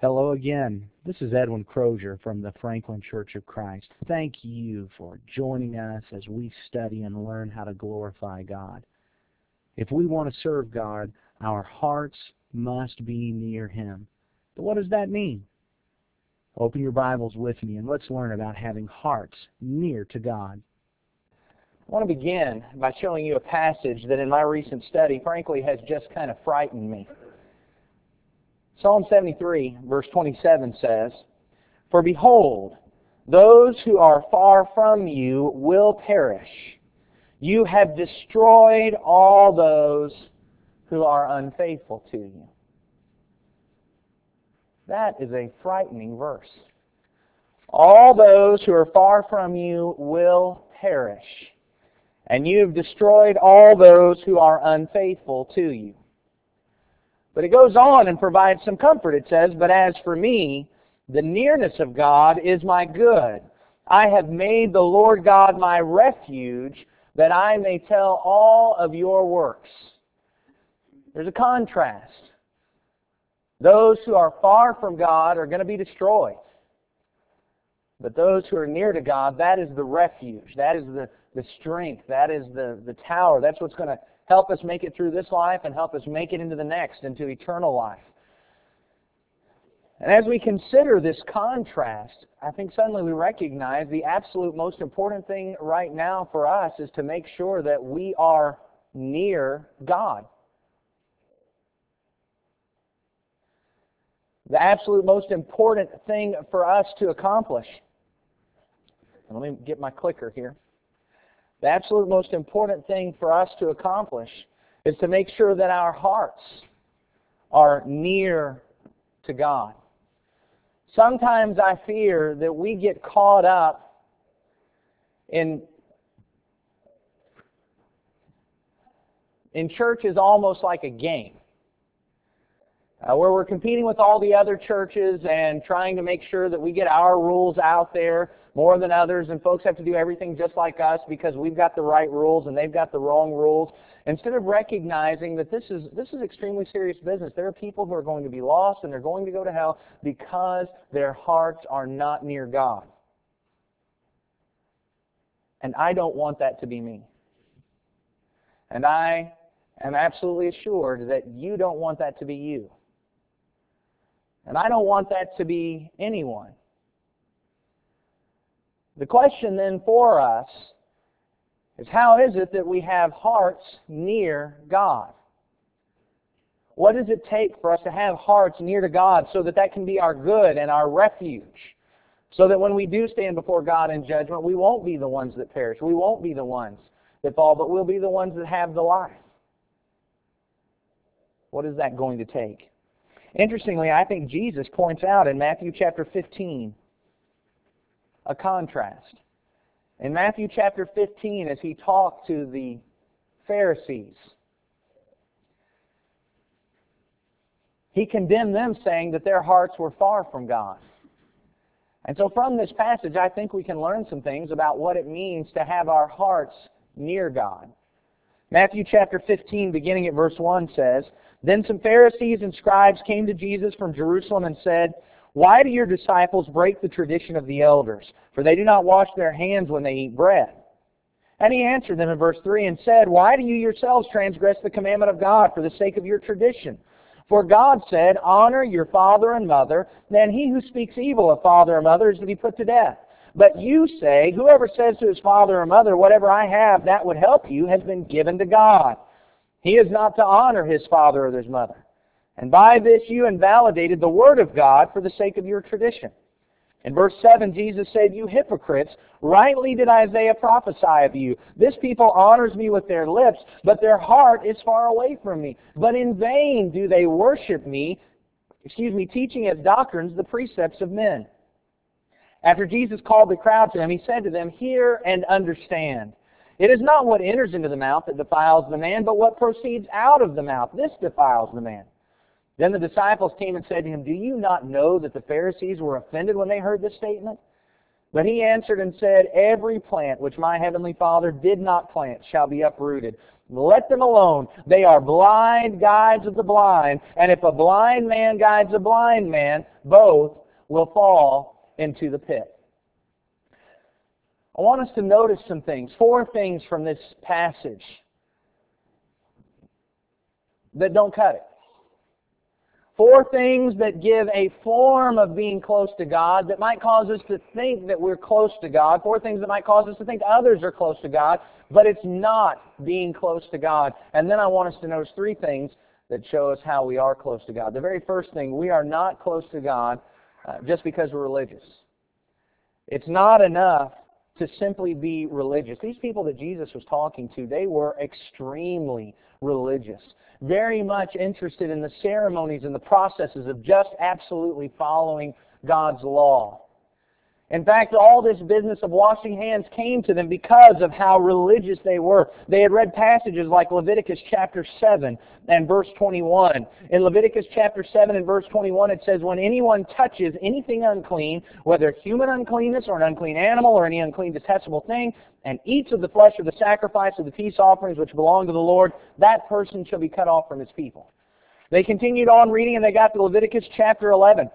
Hello again. This is Edwin Crozier from the Franklin Church of Christ. Thank you for joining us as we study and learn how to glorify God. If we want to serve God, our hearts must be near Him. But what does that mean? Open your Bibles with me and let's learn about having hearts near to God. I want to begin by showing you a passage that in my recent study, frankly, has just kind of frightened me. Psalm 73, verse 27 says, "For behold, those who are far from you will perish. You have destroyed all those who are unfaithful to you." That is a frightening verse. All those who are far from you will perish, and you have destroyed all those who are unfaithful to you. But it goes on and provides some comfort. It says, "But as for me, the nearness of God is my good. I have made the Lord God my refuge, that I may tell all of your works." There's a contrast. Those who are far from God are going to be destroyed. But those who are near to God, that is the refuge. That is the strength. That is the tower. That's what's going to help us make it through this life and help us make it into the next, into eternal life. And as we consider this contrast, I think suddenly we recognize the absolute most important thing right now for us is to make sure that we are near God. The absolute most important thing for us to accomplish. Let me get my clicker here. The absolute most important thing for us to accomplish is to make sure that our hearts are near to God. Sometimes I fear that we get caught up in church is almost like a game. Where we're competing with all the other churches and trying to make sure that we get our rules out there more than others, and folks have to do everything just like us because we've got the right rules and they've got the wrong rules. Instead of recognizing that this is extremely serious business. There are people who are going to be lost and they're going to go to hell because their hearts are not near God. And I don't want that to be me. And I am absolutely assured that you don't want that to be you. And I don't want that to be anyone. The question then for us is, how is it that we have hearts near God? What does it take for us to have hearts near to God so that can be our good and our refuge? So that when we do stand before God in judgment, we won't be the ones that perish. We won't be the ones that fall, but we'll be the ones that have the life. What is that going to take? Interestingly, I think Jesus points out in Matthew chapter 15 a contrast. In Matthew chapter 15, as He talked to the Pharisees, He condemned them, saying that their hearts were far from God. And so from this passage, I think we can learn some things about what it means to have our hearts near God. Matthew chapter 15, beginning at verse 1 says, "Then some Pharisees and scribes came to Jesus from Jerusalem and said, 'Why do your disciples break the tradition of the elders? For they do not wash their hands when they eat bread.' And He answered them in verse 3 and said, 'Why do you yourselves transgress the commandment of God for the sake of your tradition? For God said, Honor your father and mother, and he who speaks evil of father or mother is to be put to death. But you say, Whoever says to his father or mother, Whatever I have that would help you, has been given to God. He is not to honor his father or his mother. And by this you invalidated the word of God for the sake of your tradition.' In verse 7, Jesus said, 'You hypocrites, rightly did Isaiah prophesy of you. This people honors me with their lips, but their heart is far away from me. But in vain do they worship me, teaching as doctrines the precepts of men.' After Jesus called the crowd to Him, He said to them, 'Hear and understand. It is not what enters into the mouth that defiles the man, but what proceeds out of the mouth. This defiles the man.' Then the disciples came and said to Him, 'Do you not know that the Pharisees were offended when they heard this statement?' But He answered and said, 'Every plant which my heavenly Father did not plant shall be uprooted. Let them alone. They are blind guides of the blind. And if a blind man guides a blind man, both will fall into the pit. I want us to notice some things, 4 things from this passage that don't cut it. 4 things that give a form of being close to God that might cause us to think that we're close to God. 4 things that might cause us to think others are close to God, but it's not being close to God. And then I want us to notice 3 things that show us how we are close to God. The very first thing, we are not close to God just because we're religious. It's not enough to simply be religious. These people that Jesus was talking to, they were extremely religious, very much interested in the ceremonies and the processes of just absolutely following God's law. In fact, all this business of washing hands came to them because of how religious they were. They had read passages like Leviticus chapter 7 and verse 21. In Leviticus chapter 7 and verse 21, it says, when anyone touches anything unclean, whether human uncleanness or an unclean animal or any unclean detestable thing, and eats of the flesh of the sacrifice of the peace offerings which belong to the Lord, that person shall be cut off from his people. They continued on reading and they got to Leviticus chapter 11.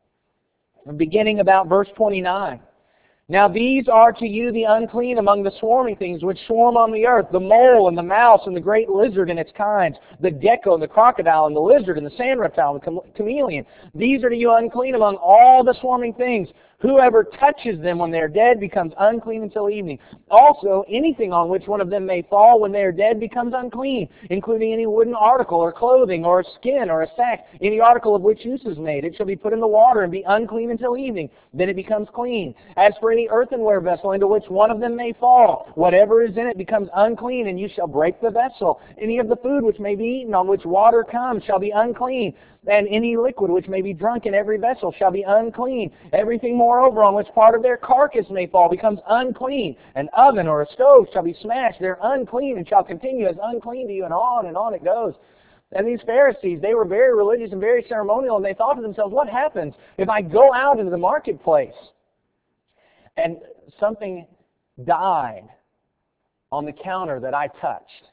Beginning about verse 29. Now these are to you the unclean among the swarming things which swarm on the earth, the mole and the mouse and the great lizard and its kinds, the gecko and the crocodile and the lizard and the sand reptile and the chameleon. These are to you unclean among all the swarming things. Whoever touches them when they are dead becomes unclean until evening. Also, anything on which one of them may fall when they are dead becomes unclean, including any wooden article or clothing or skin or a sack, any article of which use is made. It shall be put in the water and be unclean until evening. Then it becomes clean. As for any earthenware vessel into which one of them may fall, whatever is in it becomes unclean, and you shall break the vessel. Any of the food which may be eaten on which water comes shall be unclean, and any liquid which may be drunk in every vessel shall be unclean. Everything moreover on which part of their carcass may fall becomes unclean. An oven or a stove shall be smashed. They're unclean and shall continue as unclean to you, and on it goes. And these Pharisees, they were very religious and very ceremonial, and they thought to themselves, what happens if I go out into the marketplace and something died on the counter that I touched?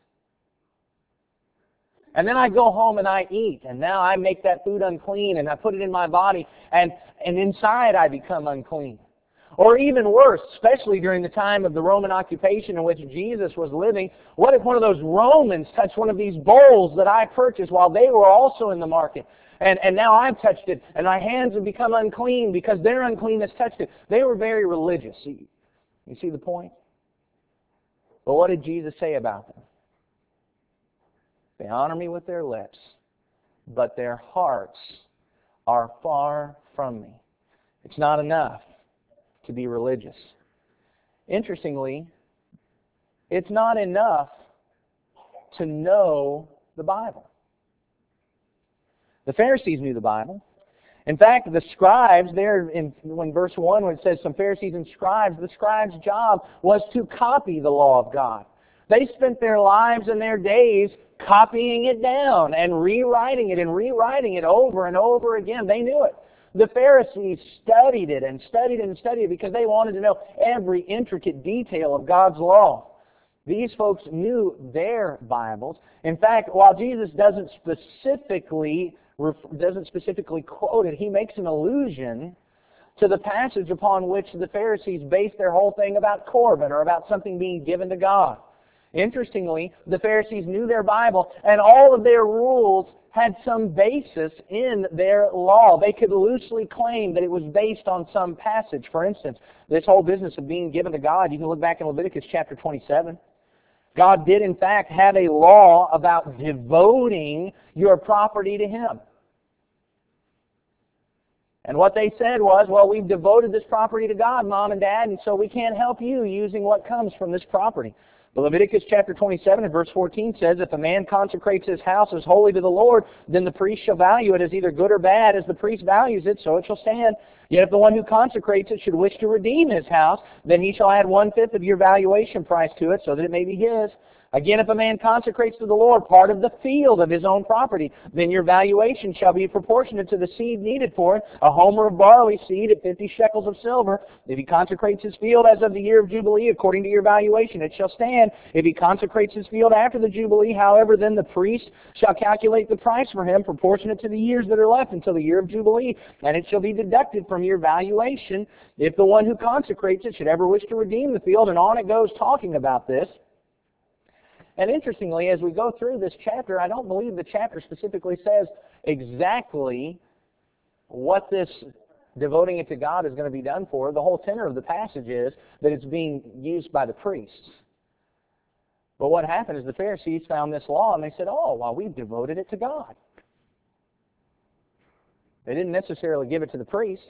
And then I go home and I eat, and now I make that food unclean, and I put it in my body, and inside I become unclean. Or even worse, especially during the time of the Roman occupation in which Jesus was living, what if one of those Romans touched one of these bowls that I purchased while they were also in the market? And now I've touched it, and my hands have become unclean because their uncleanness touched it. They were very religious. You see the point? But what did Jesus say about them? They honor me with their lips, but their hearts are far from me. It's not enough to be religious. Interestingly, it's not enough to know the Bible. The Pharisees knew the Bible. In fact, the scribes, there when verse 1, when it says some Pharisees and scribes, the scribes' job was to copy the law of God. They spent their lives and their days copying it down and rewriting it over and over again. They knew it. The Pharisees studied it and studied it and studied it because they wanted to know every intricate detail of God's law. These folks knew their Bibles. In fact, while Jesus doesn't specifically quote it, he makes an allusion to the passage upon which the Pharisees based their whole thing about Corban, or about something being given to God. Interestingly, the Pharisees knew their Bible, and all of their rules had some basis in their law. They could loosely claim that it was based on some passage. For instance, this whole business of being given to God, you can look back in Leviticus chapter 27. God did, in fact, have a law about devoting your property to Him. And what they said was, well, we've devoted this property to God, Mom and Dad, and so we can't help you using what comes from this property. But Leviticus chapter 27 and verse 14 says, if a man consecrates his house as holy to the Lord, then the priest shall value it as either good or bad. As the priest values it, so it shall stand. Yet if the one who consecrates it should wish to redeem his house, then he shall add 1/5 of your valuation price to it, so that it may be his. Again, if a man consecrates to the Lord part of the field of his own property, then your valuation shall be proportionate to the seed needed for it, a homer of barley seed at 50 shekels of silver. If he consecrates his field as of the year of Jubilee, according to your valuation, it shall stand. If he consecrates his field after the Jubilee, however, then the priest shall calculate the price for him proportionate to the years that are left until the year of Jubilee, and it shall be deducted from your valuation if the one who consecrates it should ever wish to redeem the field. And on it goes talking about this. And interestingly, as we go through this chapter, I don't believe the chapter specifically says exactly what this devoting it to God is going to be done for. The whole tenor of the passage is that it's being used by the priests. But what happened is the Pharisees found this law and they said, oh, well, we've devoted it to God. They didn't necessarily give it to the priests,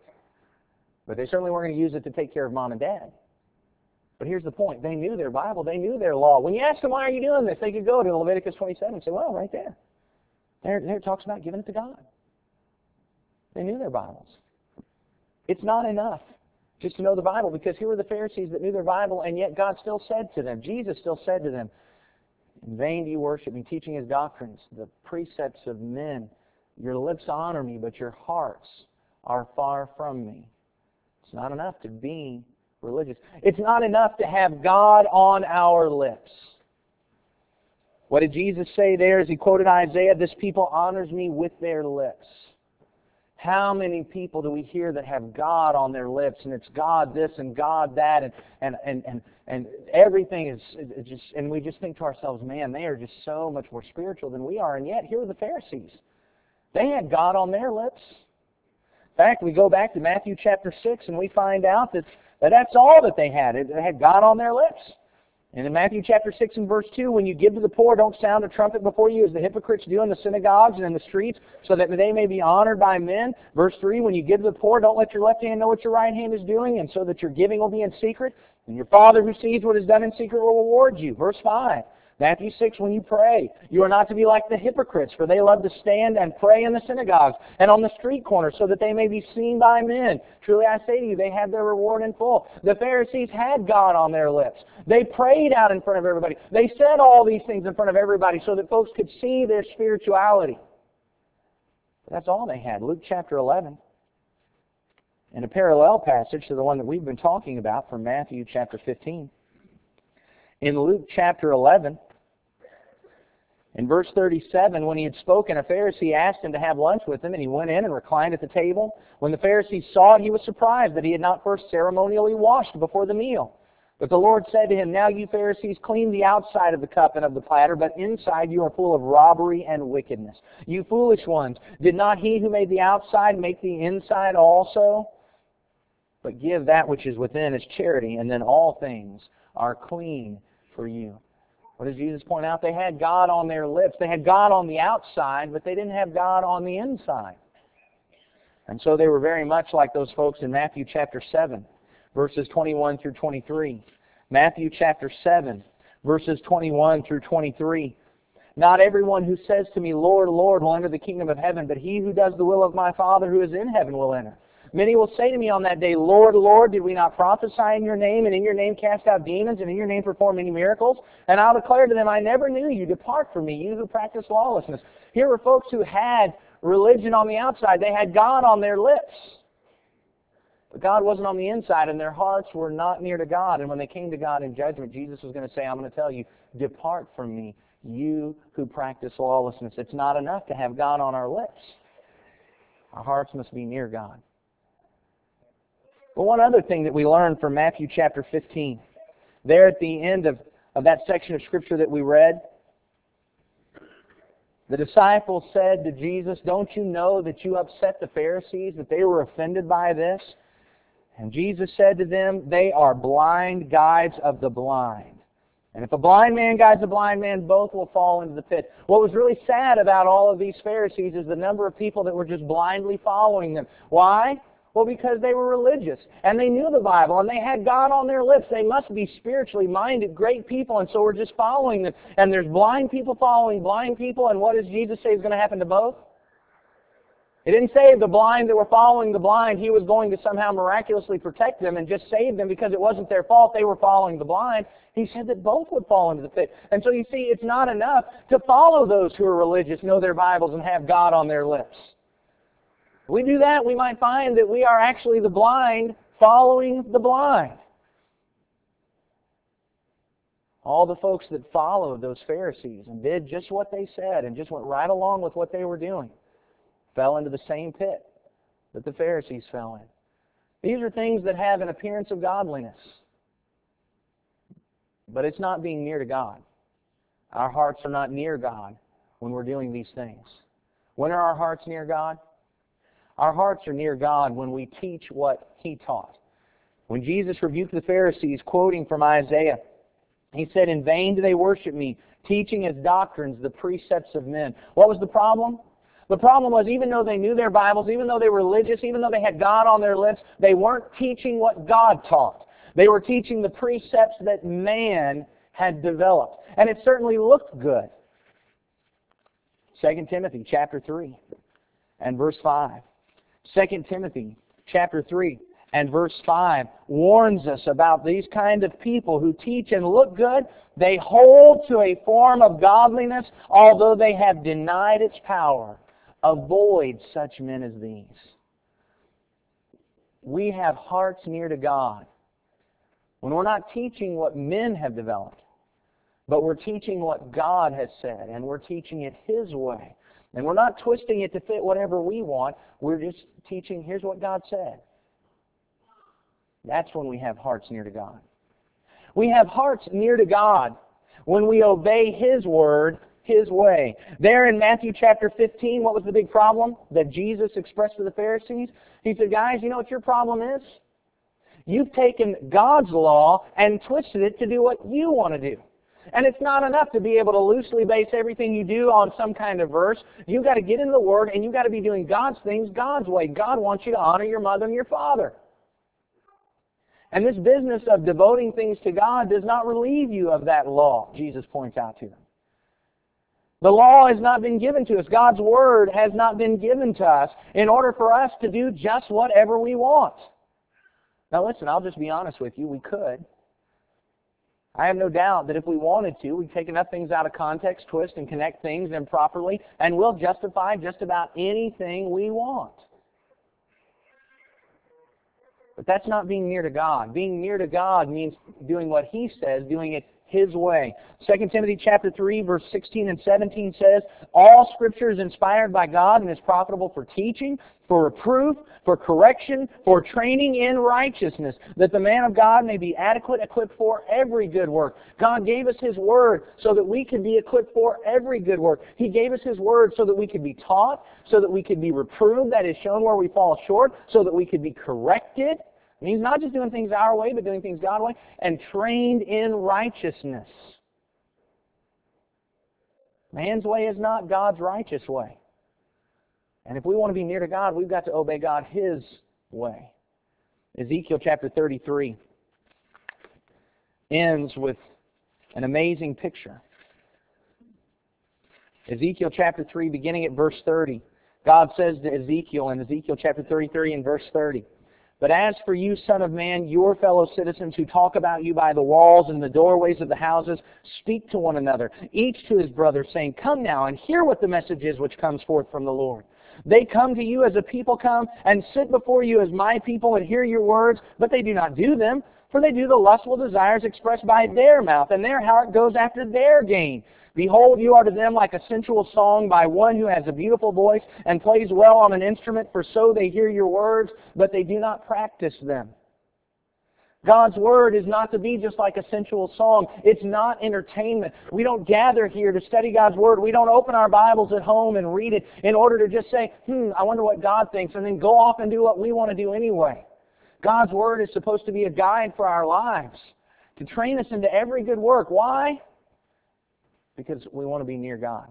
but they certainly weren't going to use it to take care of mom and dad. But here's the point. They knew their Bible. They knew their law. When you ask them, why are you doing this? They could go to Leviticus 27 and say, well, right there. There it talks about giving it to God. They knew their Bibles. It's not enough just to know the Bible, because here were the Pharisees that knew their Bible, and yet God still said to them, Jesus still said to them, in vain do you worship me, teaching his doctrines, the precepts of men. Your lips honor me, but your hearts are far from me. It's not enough to be religious. It's not enough to have God on our lips. What did Jesus say there as he quoted Isaiah? This people honors me with their lips. How many people do we hear that have God on their lips, and it's God this and God that, and everything is just, and we just think to ourselves, man, they are just so much more spiritual than we are. And yet here are the Pharisees. They had God on their lips. In fact, we go back to Matthew chapter 6 and we find out that that's all that they had. They had God on their lips. And in Matthew chapter 6 and verse 2, when you give to the poor, don't sound a trumpet before you as the hypocrites do in the synagogues and in the streets, so that they may be honored by men. Verse 3, when you give to the poor, don't let your left hand know what your right hand is doing, and so that your giving will be in secret. And your Father who sees what is done in secret will reward you. Verse 5. Matthew 6, when you pray, you are not to be like the hypocrites, for they love to stand and pray in the synagogues and on the street corners, so that they may be seen by men. Truly I say to you, they have their reward in full. The Pharisees had God on their lips. They prayed out in front of everybody. They said all these things in front of everybody so that folks could see their spirituality. But that's all they had. Luke chapter 11. In a parallel passage to the one that we've been talking about from Matthew chapter 15. In Luke chapter 11, in verse 37, when he had spoken, a Pharisee asked him to have lunch with him, and he went in and reclined at the table. When the Pharisee saw it, he was surprised that he had not first ceremonially washed before the meal. But the Lord said to him, now you Pharisees clean the outside of the cup and of the platter, but inside you are full of robbery and wickedness. You foolish ones, did not he who made the outside make the inside also? But give that which is within as charity, and then all things are clean for you. What does Jesus point out? They had God on their lips. They had God on the outside, but they didn't have God on the inside. And so they were very much like those folks in Matthew chapter 7, verses 21 through 23. Matthew chapter 7, verses 21 through 23. Not everyone who says to me, Lord, Lord, will enter the kingdom of heaven, but he who does the will of my Father who is in heaven will enter. Many will say to me on that day, Lord, Lord, did we not prophesy in your name, and in your name cast out demons, and in your name perform many miracles? And I'll declare to them, I never knew you. Depart from me, you who practice lawlessness. Here were folks who had religion on the outside. They had God on their lips. But God wasn't on the inside, and their hearts were not near to God. And when they came to God in judgment, Jesus was going to say, I'm going to tell you, depart from me, you who practice lawlessness. It's not enough to have God on our lips. Our hearts must be near God. But one other thing that we learned from Matthew chapter 15, there at the end of that section of Scripture that we read, the disciples said to Jesus, don't you know that you upset the Pharisees, that they were offended by this? And Jesus said to them, they are blind guides of the blind. And if a blind man guides a blind man, both will fall into the pit. What was really sad about all of these Pharisees is the number of people that were just blindly following them. Why? Well, because they were religious, and they knew the Bible, and they had God on their lips. They must be spiritually minded, great people, and so we're just following them. And there's blind people following blind people, and what does Jesus say is going to happen to both? It didn't say the blind that were following the blind, He was going to somehow miraculously protect them and just save them because it wasn't their fault they were following the blind. He said that both would fall into the pit. And so you see, it's not enough to follow those who are religious, know their Bibles, and have God on their lips. If we do that, we might find that we are actually the blind following the blind. All the folks that followed those Pharisees and did just what they said and just went right along with what they were doing fell into the same pit that the Pharisees fell in. These are things that have an appearance of godliness, but it's not being near to God. Our hearts are not near God when we're doing these things. When are our hearts near God? Our hearts are near God when we teach what He taught. When Jesus rebuked the Pharisees, quoting from Isaiah, He said, "In vain do they worship Me, teaching as doctrines the precepts of men." What was the problem? The problem was, even though they knew their Bibles, even though they were religious, even though they had God on their lips, they weren't teaching what God taught. They were teaching the precepts that man had developed. And it certainly looked good. 2 Timothy chapter 3 and verse 5. 2 Timothy chapter 3 and verse 5 warns us about these kind of people who teach and look good. They hold to a form of godliness, although they have denied its power. Avoid such men as these. We have hearts near to God when we're not teaching what men have developed, but we're teaching what God has said, and we're teaching it His way. And we're not twisting it to fit whatever we want. We're just teaching, here's what God said. That's when we have hearts near to God. We have hearts near to God when we obey His word, His way. There in Matthew chapter 15, what was the big problem that Jesus expressed to the Pharisees? He said, guys, you know what your problem is? You've taken God's law and twisted it to do what you want to do. And it's not enough to be able to loosely base everything you do on some kind of verse. You've got to get into the Word and you've got to be doing God's things God's way. God wants you to honor your mother and your father. And this business of devoting things to God does not relieve you of that law, Jesus points out to them. The law has not been given to us. God's Word has not been given to us in order for us to do just whatever we want. Now listen, I'll just be honest with you. We could. I have no doubt that if we wanted to, we'd take enough things out of context, twist and connect things improperly, and we'll justify just about anything we want. But that's not being near to God. Being near to God means doing what He says, doing it His way. 2 Timothy chapter 3, verse 16 and 17 says, "All Scripture is inspired by God and is profitable for teaching, for reproof, for correction, for training in righteousness, that the man of God may be adequate, equipped for every good work." God gave us His Word so that we could be equipped for every good work. He gave us His Word so that we could be taught, so that we could be reproved, that is shown where we fall short, so that we could be corrected. It means not just doing things our way, but doing things God's way, and trained in righteousness. Man's way is not God's righteous way. And if we want to be near to God, we've got to obey God His way. Ezekiel chapter 33 ends with an amazing picture. Ezekiel chapter 3, beginning at verse 30, God says to Ezekiel in Ezekiel chapter 33 and verse 30, "But as for you, son of man, your fellow citizens who talk about you by the walls and the doorways of the houses, speak to one another, each to his brother, saying, 'Come now and hear what the message is which comes forth from the Lord.' They come to you as a people come, and sit before you as my people, and hear your words, but they do not do them, for they do the lustful desires expressed by their mouth, and their heart goes after their gain. Behold, you are to them like a sensual song by one who has a beautiful voice and plays well on an instrument, for so they hear your words, but they do not practice them." God's Word is not to be just like a sensual song. It's not entertainment. We don't gather here to study God's Word. We don't open our Bibles at home and read it in order to just say, I wonder what God thinks, and then go off and do what we want to do anyway. God's Word is supposed to be a guide for our lives, to train us into every good work. Why? Because we want to be near God.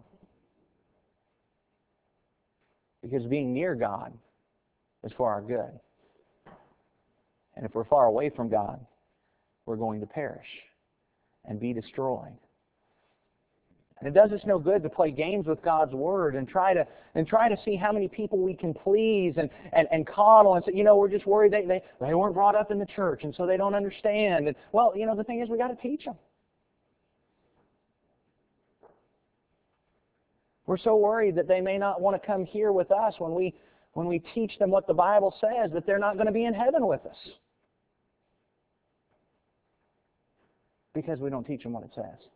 Because being near God is for our good. And if we're far away from God, we're going to perish and be destroyed. And it does us no good to play games with God's Word and try to see how many people we can please and coddle and say, we're just worried they weren't brought up in the church and so they don't understand. And, well, the thing is we got to teach them. We're so worried that they may not want to come here with us when we teach them what the Bible says, that they're not going to be in heaven with us. Because we don't teach them what it says.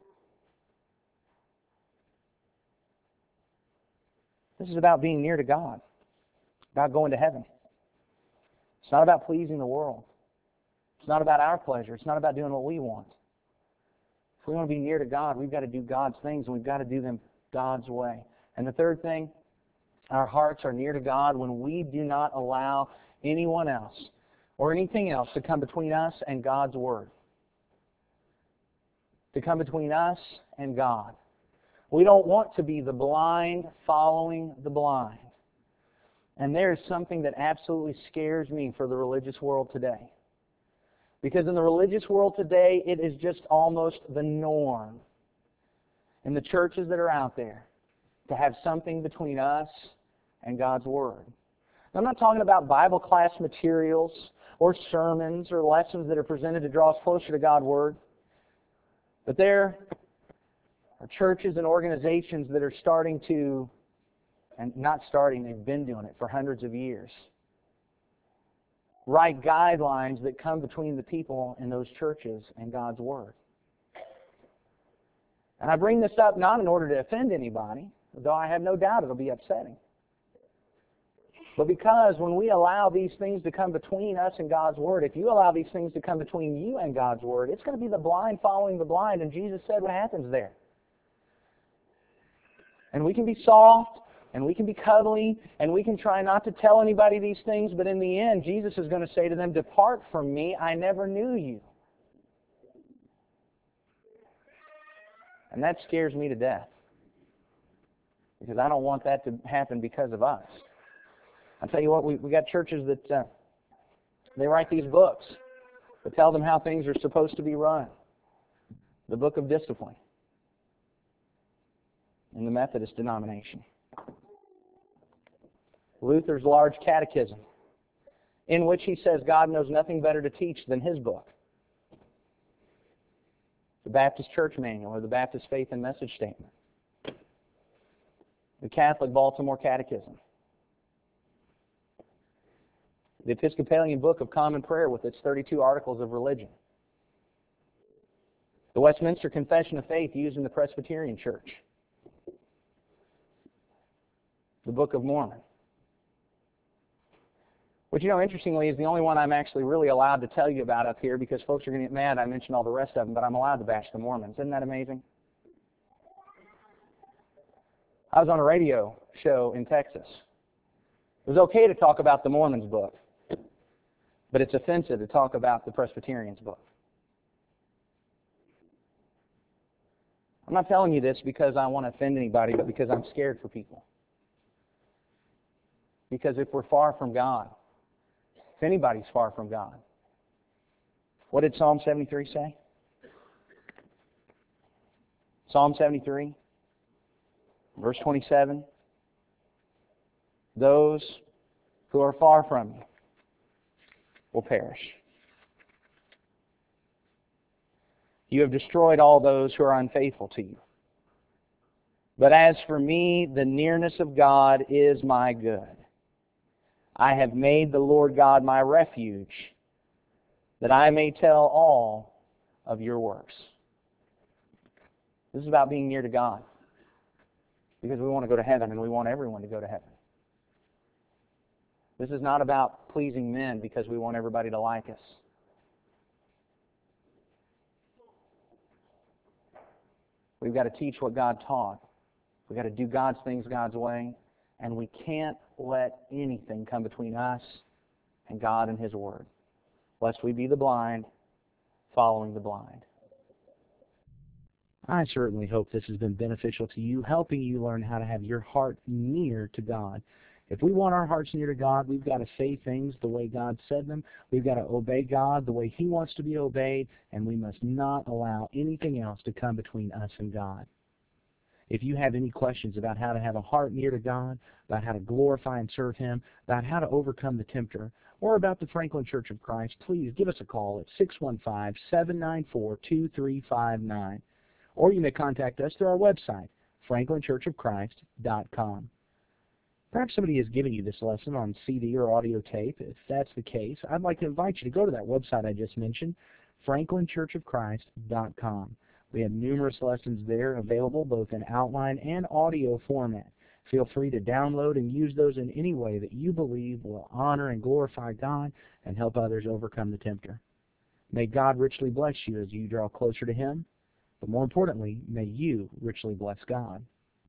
This is about being near to God, about going to heaven. It's not about pleasing the world. It's not about our pleasure. It's not about doing what we want. If we want to be near to God, we've got to do God's things, and we've got to do them God's way. And the third thing, our hearts are near to God when we do not allow anyone else or anything else to come between us and God's Word. To come between us and God. We don't want to be the blind following the blind. And there is something that absolutely scares me for the religious world today. Because in the religious world today, it is just almost the norm in the churches that are out there to have something between us and God's Word. I'm not talking about Bible class materials or sermons or lessons that are presented to draw us closer to God's Word. But there are churches and organizations that are starting to, and not starting, they've been doing it for hundreds of years, write guidelines that come between the people in those churches and God's Word. And I bring this up not in order to offend anybody, though I have no doubt it'll be upsetting. But because when we allow these things to come between us and God's Word, if you allow these things to come between you and God's Word, it's going to be the blind following the blind, and Jesus said what happens there. And we can be soft, and we can be cuddly, and we can try not to tell anybody these things, but in the end, Jesus is going to say to them, "Depart from me, I never knew you." And that scares me to death. Because I don't want that to happen because of us. I'll tell you what, we got churches that they write these books that tell them how things are supposed to be run. The Book of Discipline in the Methodist denomination. Luther's Large Catechism, in which he says God knows nothing better to teach than his book. The Baptist Church Manual, or the Baptist Faith and Message Statement. The Catholic Baltimore Catechism. The Episcopalian Book of Common Prayer with its 32 articles of religion. The Westminster Confession of Faith used in the Presbyterian Church. The Book of Mormon. Which, interestingly, is the only one I'm actually really allowed to tell you about up here because folks are going to get mad I mentioned all the rest of them, but I'm allowed to bash the Mormons. Isn't that amazing? I was on a radio show in Texas. It was okay to talk about the Mormons' book, but it's offensive to talk about the Presbyterians' book. I'm not telling you this because I want to offend anybody, but because I'm scared for people. Because if we're far from God, if anybody's far from God, what did Psalm 73 say? Psalm 73, verse 27. Those who are far from you will perish. You have destroyed all those who are unfaithful to you. But as for me, the nearness of God is my good. I have made the Lord God my refuge, that I may tell all of your works. This is about being near to God. Because we want to go to heaven, and we want everyone to go to heaven. This is not about pleasing men because we want everybody to like us. We've got to teach what God taught. We've got to do God's things God's way. And we can't let anything come between us and God and His Word, lest we be the blind following the blind. I certainly hope this has been beneficial to you, helping you learn how to have your heart near to God. If we want our hearts near to God, we've got to say things the way God said them. We've got to obey God the way He wants to be obeyed, and we must not allow anything else to come between us and God. If you have any questions about how to have a heart near to God, about how to glorify and serve Him, about how to overcome the tempter, or about the Franklin Church of Christ, please give us a call at 615-794-2359. Or you may contact us through our website, franklinchurchofchrist.com. Perhaps somebody has given you this lesson on CD or audio tape. If that's the case, I'd like to invite you to go to that website I just mentioned, franklinchurchofchrist.com. We have numerous lessons there available both in outline and audio format. Feel free to download and use those in any way that you believe will honor and glorify God and help others overcome the tempter. May God richly bless you as you draw closer to Him, but more importantly, may you richly bless God.